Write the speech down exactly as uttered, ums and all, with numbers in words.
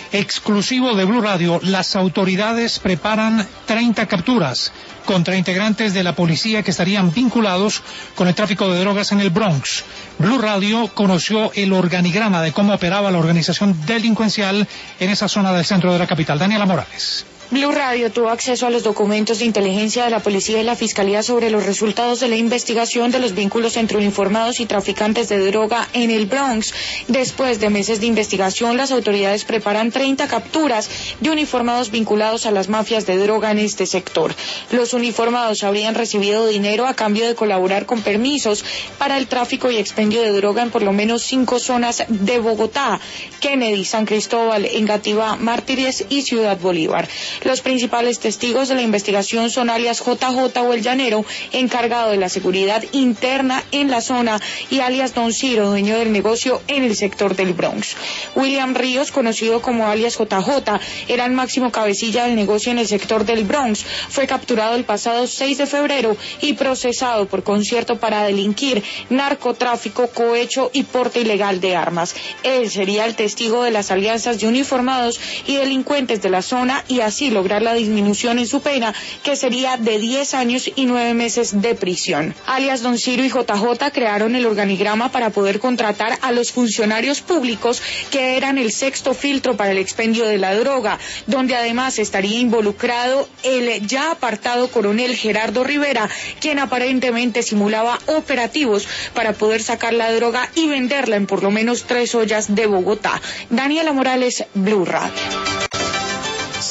Exclusivo de Blue Radio, las autoridades preparan treinta capturas contra integrantes de la policía que estarían vinculados con el tráfico de drogas en el Bronx. Blue Radio conoció el organigrama de cómo operaba la organización delincuencial en esa zona del centro de la capital. Daniela Morales. Blue Radio tuvo acceso a los documentos de inteligencia de la policía y la fiscalía sobre los resultados de la investigación de los vínculos entre uniformados y traficantes de droga en el Bronx. Después de meses de investigación, las autoridades preparan treinta capturas de uniformados vinculados a las mafias de droga en este sector. Los uniformados habrían recibido dinero a cambio de colaborar con permisos para el tráfico y expendio de droga en por lo menos cinco zonas de Bogotá: Kennedy, San Cristóbal, Engativá, Mártires y Ciudad Bolívar. Los principales testigos de la investigación son alias J J o El Llanero, encargado de la seguridad interna en la zona, y alias Don Ciro, dueño del negocio en el sector del Bronx. William Ríos, conocido como alias J J, era el máximo cabecilla del negocio en el sector del Bronx. Fue capturado el pasado seis de febrero y procesado por concierto para delinquir, narcotráfico, cohecho y porte ilegal de armas. Él sería el testigo de las alianzas de uniformados y delincuentes de la zona y así lograr la disminución en su pena, que sería de diez años y nueve meses de prisión. Alias Don Ciro y J J crearon el organigrama para poder contratar a los funcionarios públicos que eran el sexto filtro para el expendio de la droga, donde además estaría involucrado el ya apartado coronel Gerardo Rivera, quien aparentemente simulaba operativos para poder sacar la droga y venderla en por lo menos tres ollas de Bogotá. Daniela Morales, Blue Radio.